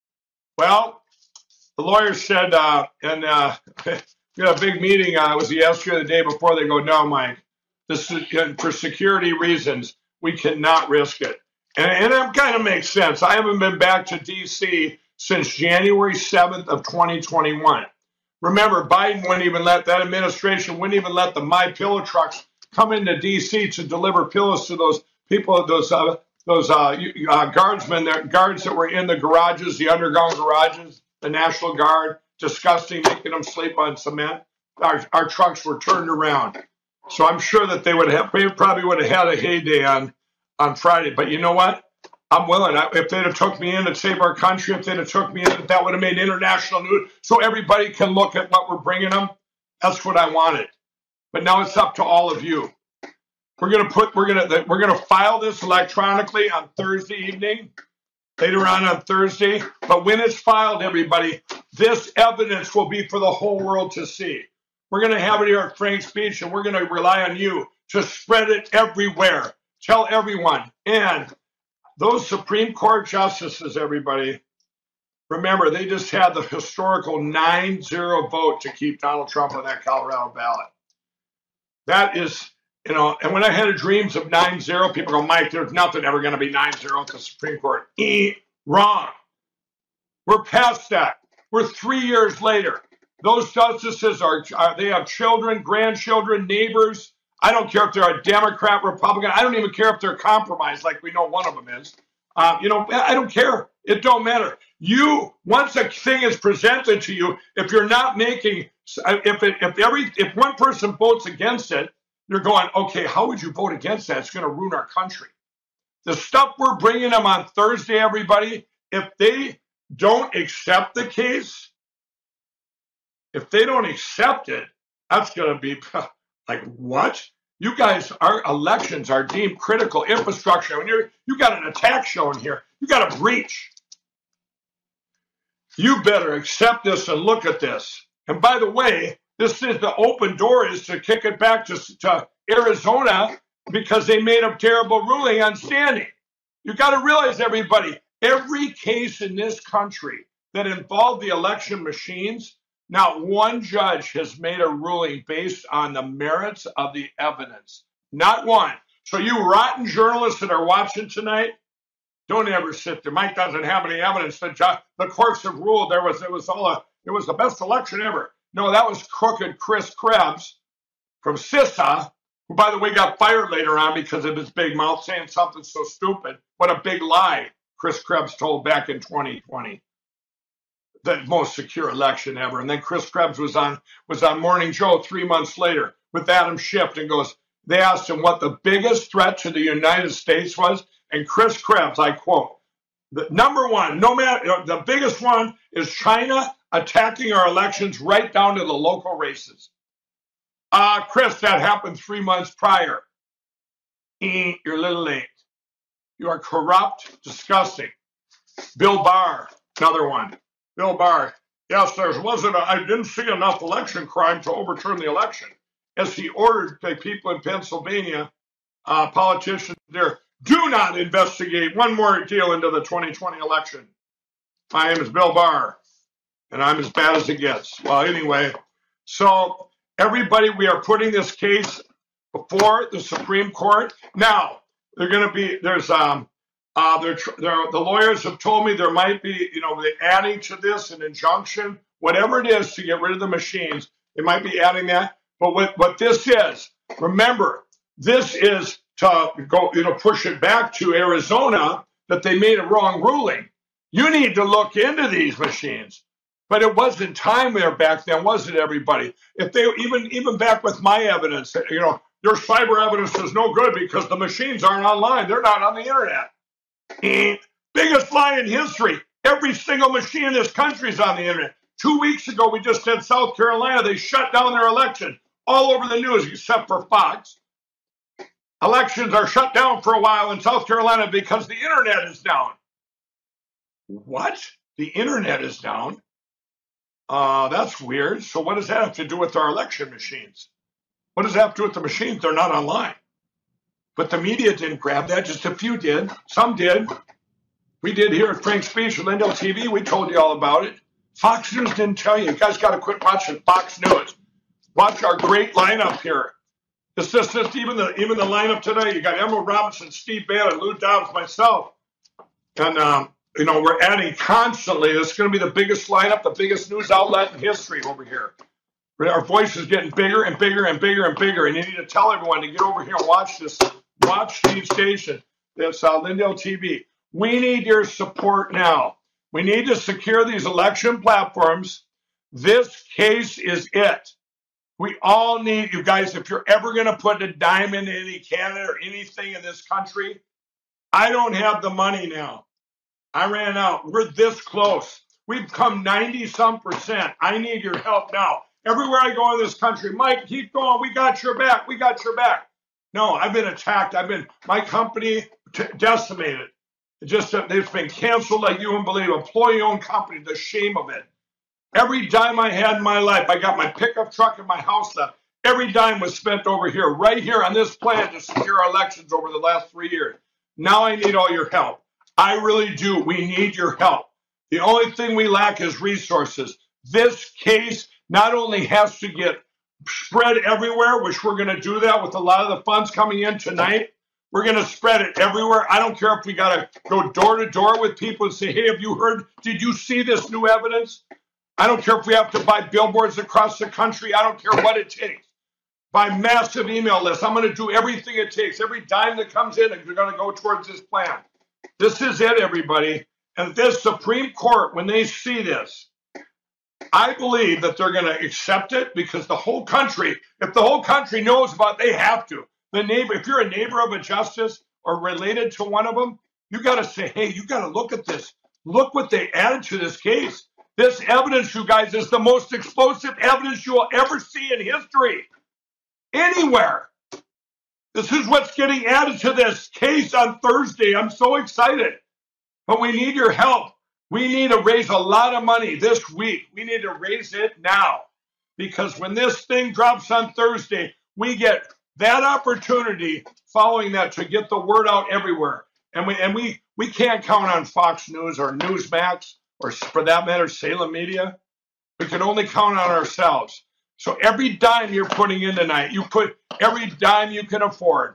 Well, the lawyers said, uh, and uh, we had a big meeting, uh, it was yesterday or the day before, they go, no, Mike, this is, for security reasons, we cannot risk it. And, and that kind of makes sense. I haven't been back to D C since January seventh of twenty twenty-one. Remember, Biden wouldn't even let, that administration wouldn't even let the My Pillow trucks come into D C to deliver pillows to those people, those uh, those uh, uh, guardsmen, the guards that were in the garages, the underground garages, the National Guard, disgusting, making them sleep on cement. Our, our trucks were turned around. So I'm sure that they would have, they probably would have had a heyday on, on Friday. But you know what? I'm willing. I, if they'd have took me in to save our country, if they'd have took me in, that would have made international news so everybody can look at what we're bringing them. That's what I wanted. But now it's up to all of you. We're gonna put. We're gonna. We're gonna file this electronically on Thursday evening, later on on Thursday. But when it's filed, everybody, this evidence will be for the whole world to see. We're gonna have it here at Frank's Beach, and we're gonna rely on you to spread it everywhere. Tell everyone. And those Supreme Court justices, everybody, remember they just had the historical nine zero vote to keep Donald Trump on that Colorado ballot. That is. You know, and when I had dreams of nine zero, people go, Mike, there's nothing ever going to be nine zero at the Supreme Court. E, wrong. We're past that. We're three years later. Those justices are, are, they have children, grandchildren, neighbors. I don't care if they're a Democrat, Republican. I don't even care if they're compromised, like we know one of them is. Uh, you know, I don't care. It don't matter. You, once a thing is presented to you, if you're not making, if it, if every, if one person votes against it, you're going, okay, how would you vote against that? It's going to ruin our country. The stuff we're bringing them on Thursday, everybody, if they don't accept the case, if they don't accept it, that's going to be like, what? You guys, our elections are deemed critical infrastructure. When you're, you got an attack showing here. You got a breach. You better accept this and look at this. And by the way, this is the open door is to kick it back to, to Arizona because they made a terrible ruling on standing. You got to realize, everybody, every case in this country that involved the election machines, not one judge has made a ruling based on the merits of the evidence. Not one. So you rotten journalists that are watching tonight, don't ever sit there. Mike doesn't have any evidence. The, ju- the courts have ruled there was it was all a, it was the best election ever. No, that was crooked Chris Krebs from CISA, who, by the way, got fired later on because of his big mouth saying something so stupid. What a big lie Chris Krebs told back in twenty twenty. The most secure election ever. And then Chris Krebs was on was on Morning Joe three months later with Adam Schiff and goes, they asked him what the biggest threat to the United States was. And Chris Krebs, I quote, the number one, no matter the biggest one is China attacking our elections right down to the local races. Uh, Chris, that happened three months prior. E, you're a little late. You are corrupt, disgusting. Bill Barr, another one. Bill Barr, yes, there wasn't, a, I didn't see enough election crime to overturn the election. As he ordered the people in Pennsylvania, uh, politicians there, do not investigate one more deal into the twenty twenty election. My name is Bill Barr, and I'm as bad as it gets. Well, anyway, so everybody, we are putting this case before the Supreme Court. Now, they're going to be, there's, um, uh, they're, they're, the lawyers have told me there might be, you know, they're adding to this an injunction, whatever it is to get rid of the machines. They might be adding that. But what, what this is, remember, this is to go, you know, push it back to Arizona that they made a wrong ruling. You need to look into these machines. But it wasn't time there back then, was it, everybody? If they even even back with my evidence, you know, your cyber evidence is no good because the machines aren't online. They're not on the internet. Eh, biggest lie in history. Every single machine in this country is on the internet. Two weeks ago, we just had South Carolina. They shut down their election all over the news, except for Fox. Elections are shut down for a while in South Carolina because the internet is down. What? The internet is down? Uh, that's weird. So what does that have to do with our election machines? What does that have to do with the machines? They're not online. But the media didn't grab that. Just a few did. Some did. We did here at Frank's Speech with Lindell T V. We told you all about it. Fox News didn't tell you. You guys got to quit watching Fox News. Watch our great lineup here. It's just, just even the even the lineup today. You got Emerald Robinson, Steve Bannon, Lou Dobbs, myself. And, um, you know, we're adding constantly. It's going to be the biggest lineup, the biggest news outlet in history over here. Our voice is getting bigger and bigger and bigger and bigger. And you need to tell everyone to get over here and watch this. Watch the station. That's uh, Lindell T V. We need your support now. We need to secure these election platforms. This case is it. We all need you guys. If you're ever going to put a dime into any candidate or anything in this country, I don't have the money now. I ran out. We're this close. We've come ninety some percent. I need your help now. Everywhere I go in this country, Mike, keep going. We got your back. We got your back. No, I've been attacked. I've been, my company t- decimated. It just, it's been canceled like you wouldn't believe. Employee-owned company, the shame of it. Every dime I had in my life, I got my pickup truck and my house left. Every dime was spent over here, right here on this plan to secure our elections over the last three years. Now I need all your help. I really do. We need your help. The only thing we lack is resources. This case not only has to get spread everywhere, which we're going to do that with a lot of the funds coming in tonight. We're going to spread it everywhere. I don't care if we got to go door to door with people and say, hey, have you heard? Did you see this new evidence? I don't care if we have to buy billboards across the country. I don't care what it takes. Buy massive email lists. I'm going to do everything it takes. Every dime that comes in, we're going to go towards this plan. This is it, everybody. And this Supreme Court, when they see this, I believe that they're going to accept it because the whole country, if the whole country knows about it, they have to. The neighbor, if you're a neighbor of a justice or related to one of them, you got to say, hey, you got to look at this. Look what they added to this case. This evidence, you guys, is the most explosive evidence you will ever see in history. Anywhere. This is what's getting added to this case on Thursday. I'm so excited. But we need your help. We need to raise a lot of money this week. We need to raise it now. Because when this thing drops on Thursday, we get that opportunity following that to get the word out everywhere. And we and we we can't count on Fox News or Newsmax or, for that matter, Salem Media. We can only count on ourselves. So every dime you're putting in tonight, you put every dime you can afford.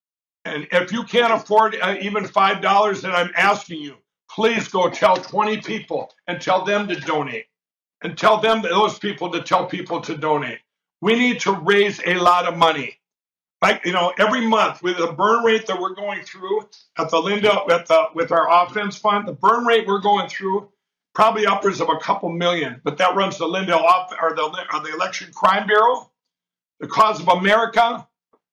And if you can't afford uh, even five dollars, then I'm asking you, please go tell twenty people and tell them to donate. And tell them, those people, to tell people to donate. We need to raise a lot of money. Like, you know, every month with the burn rate that we're going through at the Lindell, at the, with our offense fund, the burn rate we're going through, probably upwards of a couple million, but that runs the Lindell off, or the, or the Election Crime Bureau, the Cause of America,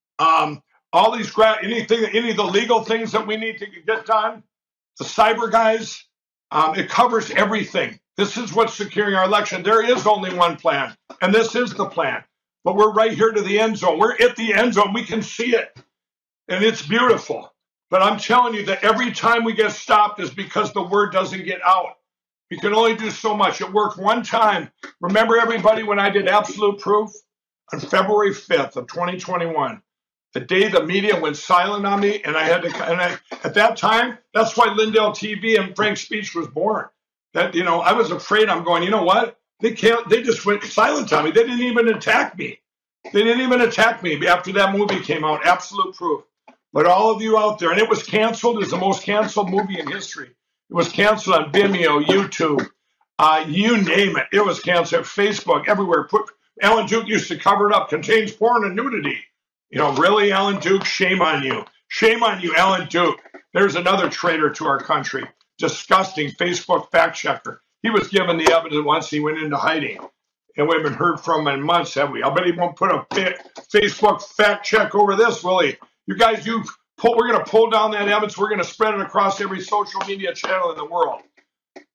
um, all these, anything, any of the legal things that we need to get done, the cyber guys, um, it covers everything. This is what's securing our election. There is only one plan, and this is the plan. But we're right here to the end zone. We're at the end zone. We can see it, and it's beautiful. But I'm telling you that every time we get stopped is because the word doesn't get out. We can only do so much. It worked one time. Remember, everybody, when I did Absolute Proof on February fifth of twenty twenty-one, the day the media went silent on me, and I had to, and I, at that time, that's why Lindell T V and Frank's Speech was born. That, you know, I was afraid. I'm going, you know what? They can't, they just went silent on me. They didn't even attack me. They didn't even attack me after that movie came out, Absolute Proof. But all of you out there, and it was canceled. It's the most canceled movie in history. It was canceled on Vimeo, YouTube, uh, you name it. It was canceled. Facebook, everywhere. Put, Alan Duke used to cover it up. Contains porn and nudity. You know, really, Alan Duke? Shame on you. Shame on you, Alan Duke. There's another traitor to our country. Disgusting Facebook fact checker. He was given the evidence once he went into hiding. And we haven't heard from him in months, have we? I bet he won't put a Facebook fact check over this, will he? You guys, you pull, we're going to pull down that evidence. We're going to spread it across every social media channel in the world.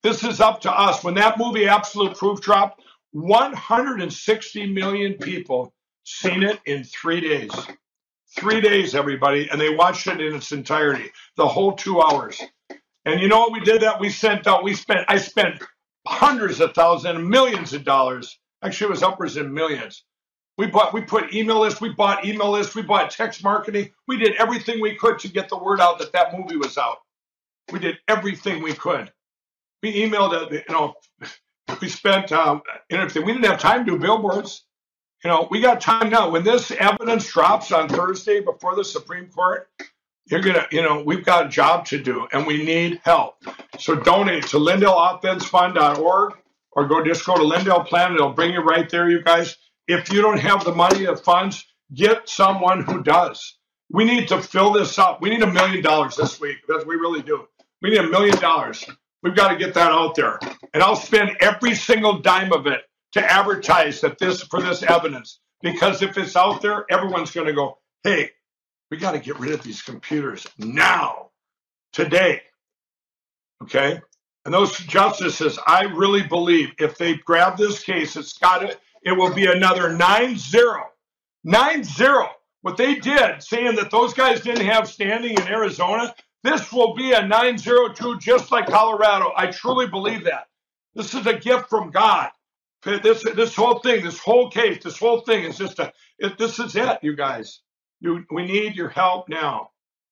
This is up to us. When that movie Absolute Proof dropped, one hundred sixty million people seen it in three days. Three days, everybody, and they watched it in its entirety, the whole two hours. And you know what we did that? We sent out, we spent, I spent hundreds of thousands, millions of dollars. Actually, it was upwards in millions. We bought, we put email lists, we bought email lists, we bought text marketing. We did everything we could to get the word out that that movie was out. We did everything we could. We emailed, you know, we spent um, everything. We didn't have time to do billboards. You know, we got time now. When this evidence drops on Thursday before the Supreme Court, you're going to, you know, we've got a job to do and we need help. So donate to Lindell Offense Fund dot org or go just go to Lindell Plan. It'll bring you right there, you guys. If you don't have the money of funds, get someone who does. We need to fill this up. We need a million dollars this week. That's we really do. We need a million dollars. We've got to get that out there. And I'll spend every single dime of it to advertise that this for this evidence. Because if it's out there, everyone's going to go, hey, we got to get rid of these computers now, today. Okay? And those justices, I really believe if they grab this case, it's got to, it will be another nine zero. nine zero. What they did, saying that those guys didn't have standing in Arizona, this will be a nine zero two just like Colorado. I truly believe that. This is a gift from God. This this whole thing, this whole case, this whole thing is just a, it, this is it, you guys. You, we need your help now.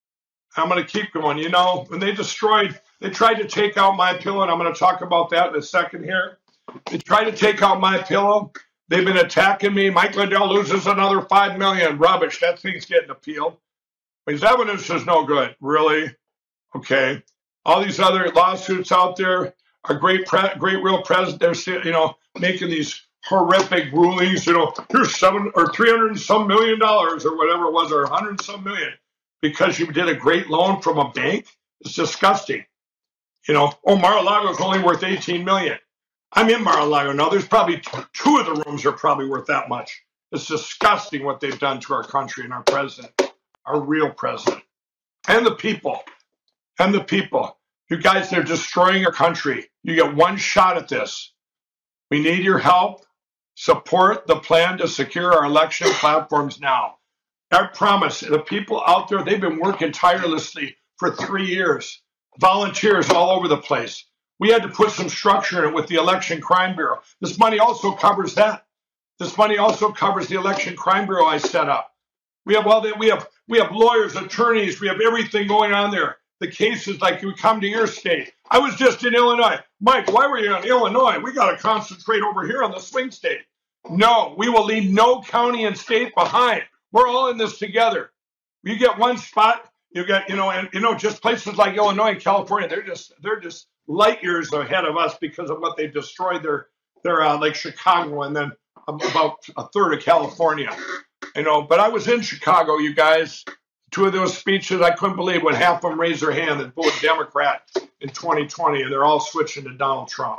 I'm going to keep going. You know, when they destroyed, they tried to take out My Pillow, and I'm going to talk about that in a second here. They tried to take out My Pillow. They've been attacking me. Mike Lindell loses another five million dollars. Rubbish. That thing's getting appealed. His evidence is no good. Really? Okay. All these other lawsuits out there are great, pre- great real president. They're still, you know, making these horrific rulings. You know, here's seven or three hundred and some million dollars or whatever it was, or a hundred and some million, because you did a great loan from a bank. It's disgusting. You know, oh, Mar-a-Lago is only worth eighteen million dollars. I'm in Mar-a-Lago now. There's probably two of the rooms are probably worth that much. It's disgusting what they've done to our country and our president, our real president, and the people, and the people. You guys, they're destroying our country. You get one shot at this. We need your help. Support the plan to secure our election platforms now. I promise, the people out there, they've been working tirelessly for three years. Volunteers all over the place. We had to put some structure in it with the Election Crime Bureau. This money also covers that. This money also covers the Election Crime Bureau I set up. We have all that. We have we have lawyers, attorneys. We have everything going on there. The cases, like you come to your state. I was just in Illinois. Mike, why were you in Illinois? We got to concentrate over here on the swing state. No, we will leave no county and state behind. We're all in this together. You get one spot, you get, you know, and you know, just places like Illinois and California, they're just they're just light years ahead of us because of what they've destroyed their their uh, like Chicago and then about a third of California. You know, but I was in Chicago, you guys. Two of those speeches, I couldn't believe when half of them raised their hand and voted Democrat in twenty twenty, and they're all switching to Donald Trump.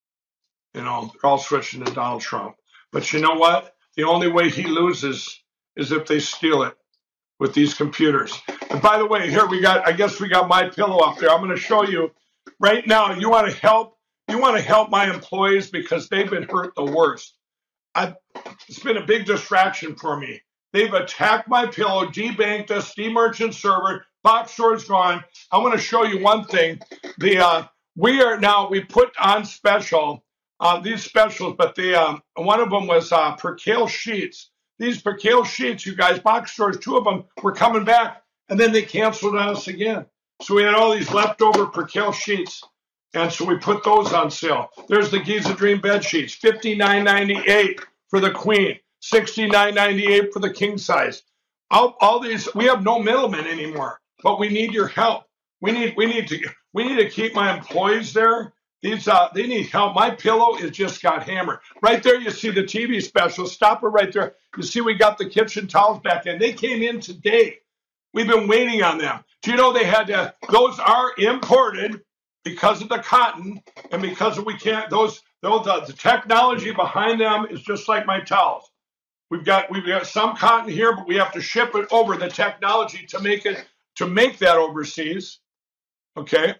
You know, they're all switching to Donald Trump. But you know what? The only way he loses is if they steal it with these computers. And by the way, here we got, I guess we got My Pillow up there. I'm going to show you right now. You want to help? You want to help my employees because they've been hurt the worst. I've, it's been a big distraction for me. They've attacked My Pillow, debanked us, demerchant server, box store's gone. I want to show you one thing. The uh, we are now, we put on special, uh, these specials, but the um, one of them was uh, Percale sheets. These Percale sheets, you guys, box stores, two of them were coming back, and then they canceled on us again. So we had all these leftover Percale sheets, and so we put those on sale. There's the Giza Dream bed sheets, fifty-nine ninety-eight for the queen. sixty-nine ninety-eight for the king size. All, all these, we have no middlemen anymore, but we need your help. We need, we need to, we need to keep my employees there. These, uh, they need help. My Pillow is just got hammered. Right there, you see the T V special. Stop it right there. You see, we got the kitchen towels back in. They came in today. We've been waiting on them. Do you know they had to? Those are imported because of the cotton and because of we can't. Those, those, the, the technology behind them is just like my towels. We've got we've got some cotton here, but we have to ship it over the technology to make it to make that overseas. Okay,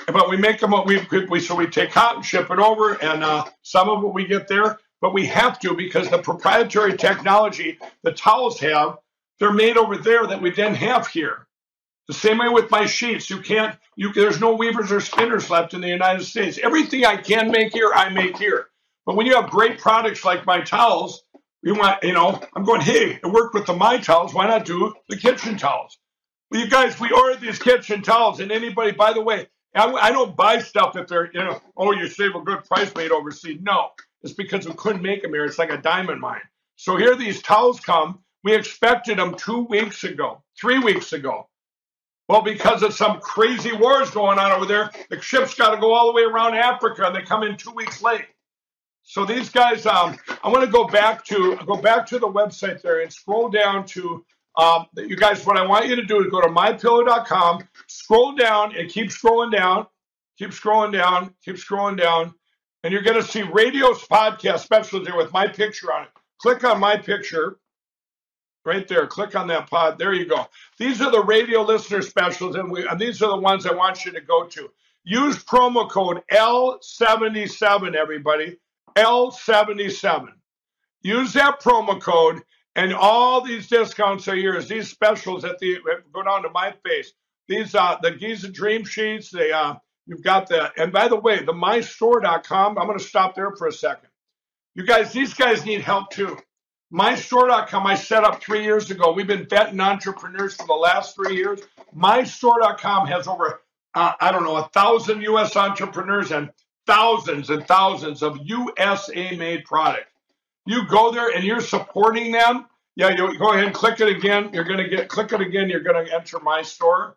but we make them what we, we so we take cotton, ship it over, and uh, some of it we get there. But we have to, because the proprietary technology the towels have, they're made over there that we didn't have here. The same way with my sheets. You can't, you, there's no weavers or spinners left in the United States. Everything I can make here, I make here. But when you have great products like my towels, you want, you know, I'm going, hey, it worked with the my towels. Why not do the kitchen towels? Well, you guys, we ordered these kitchen towels, and anybody, by the way, I, I don't buy stuff if they're, you know, oh, you save a good price made overseas. No. It's because we couldn't make them here. It's like a diamond mine. So here these towels come. We expected them two weeks ago, three weeks ago. Well, because of some crazy wars going on over there, the ships got to go all the way around Africa, and they come in two weeks late. So these guys, um, I want to go back to go back to the website there and scroll down to um, you guys. What I want you to do is go to my pillow dot com, scroll down, and keep scrolling down, keep scrolling down, keep scrolling down. And you're going to see Radio's podcast specials there with my picture on it. Click on my picture right there. Click on that pod. There you go. These are the radio listener specials, and, we, and these are the ones I want you to go to. Use promo code L seventy-seven, everybody. L seventy-seven. Use that promo code, and all these discounts are yours. These specials at the go down to my face. These uh the Giza Dream Sheets, they uh you've got the, and by the way, the my store dot com, I'm going to stop there for a second. You guys, these guys need help too. my store dot com, I set up three years ago. We've been vetting entrepreneurs for the last three years. my store dot com has over, uh, I don't know, a thousand U S entrepreneurs and thousands and thousands of U S A-made product. You go there and you're supporting them. Yeah, you go ahead and click it again. You're going to get, click it again. You're going to enter my store.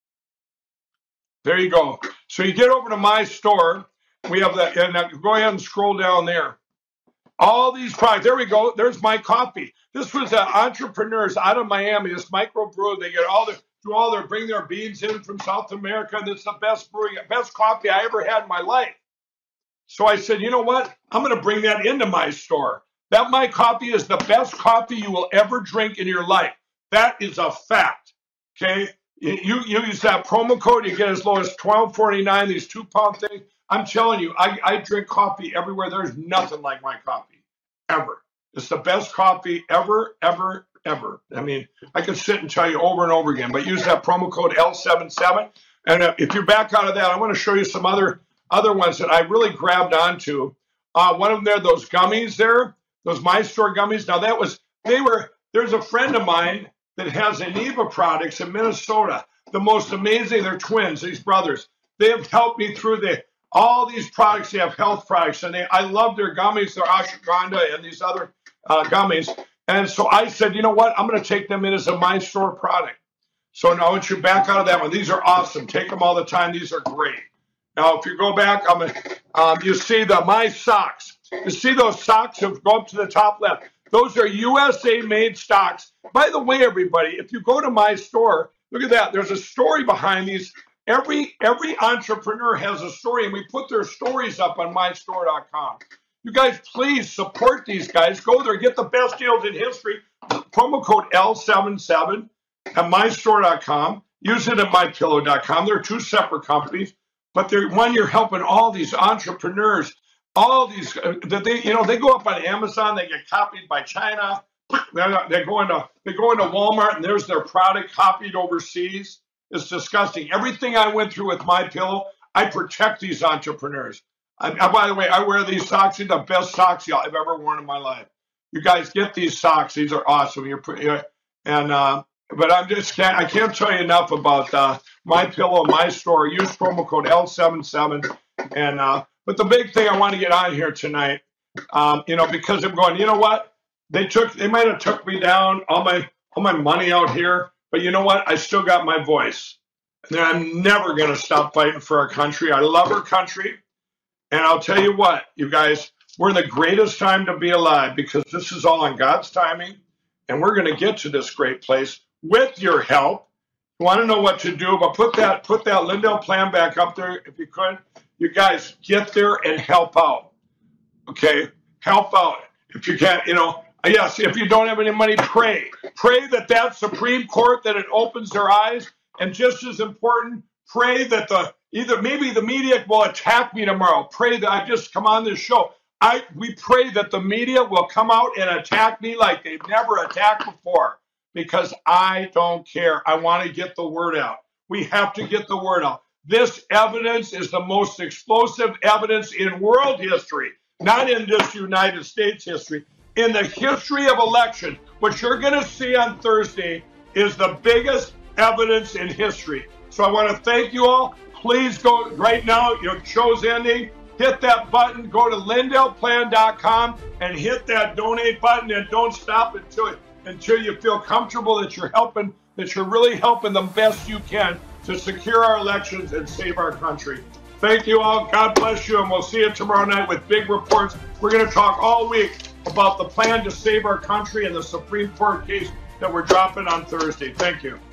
There you go. So you get over to my store. We have that, and now go ahead and scroll down there. All these products. There we go. There's my coffee. This was uh, entrepreneurs out of Miami. This microbrew. They get all their, do all their, bring their beans in from South America. And it's the best brewing, best coffee I ever had in my life. So I said, you know what? I'm going to bring that into my store. That my coffee is the best coffee you will ever drink in your life. That is a fact. Okay. You, you use that promo code, you get as low as twelve forty-nine, these two pound things. I'm telling you, I, I drink coffee everywhere. There's nothing like my coffee, ever. It's the best coffee ever, ever, ever. I mean, I could sit and tell you over and over again, but use that promo code L seventy-seven. And uh, if you're back out of that, I want to show you some other, other ones that I really grabbed onto. Uh, one of them there, those gummies there, those My Store gummies. Now that was, they were, there's a friend of mine that has Eniva products in Minnesota. The most amazing, they're twins, these brothers. They have helped me through the all these products. They have health products, and they, I love their gummies, their ashwagandha and these other uh, gummies. And so I said, you know what? I'm going to take them in as a My Store product. So now once you're back out of that one, these are awesome. Take them all the time. These are great. Now, if you go back, I'm gonna, um, you see the My Socks. You see those socks that go up to the top left. Those are U S A-made stocks. By the way, everybody, if you go to my store, look at that. There's a story behind these. Every every entrepreneur has a story, and we put their stories up on my store dot com. You guys, please support these guys. Go there, get the best deals in history. Promo code L seventy-seven at my store dot com. Use it at my pillow dot com. They're two separate companies, but they're one. You're helping all these entrepreneurs. All these uh, that they, you know, they go up on Amazon, they get copied by China. They're, they go into they go into Walmart, and there's their product copied overseas. It's disgusting. Everything I went through with My Pillow, I protect these entrepreneurs. I, I, by the way, I wear these socks. These are the best socks I've ever worn in my life. You guys get these socks. These are awesome. You're and uh, but I'm just can't I can't tell you enough about uh, My Pillow, My Store. Use promo code L seventy-seven, and. Uh, But the big thing I want to get on here tonight, um, you know, because I'm going, you know what? They took, they might have took me down, all my, all my money out here, but you know what? I still got my voice, and I'm never going to stop fighting for our country. I love our country, and I'll tell you what, you guys, we're in the greatest time to be alive because this is all on God's timing, and we're going to get to this great place with your help. You want to know what to do, but put that, put that Lindell plan back up there if you could. You guys get there and help out, okay? Help out. If you can't, you know, yes, if you don't have any money, pray. Pray that that Supreme Court, that it opens their eyes. And just as important, pray that the Either maybe the media will attack me tomorrow. Pray that I just come on this show. I we pray that the media will come out and attack me like they've never attacked before, because I don't care. I want to get the word out. We have to get the word out. This evidence is the most explosive evidence in world history, not in this United States history. In the history of election, what you're going to see on Thursday is the biggest evidence in history. So I want to thank you all. Please go right now. Your show's ending. Hit that button. Go to Lindell Plan dot com and hit that donate button, and don't stop until until you feel comfortable that you're helping, that you're really helping the best you can to secure our elections and save our country. Thank you all. God bless you, and we'll see you tomorrow night with big reports. We're going to talk all week about the plan to save our country and the Supreme Court case that we're dropping on Thursday. Thank you.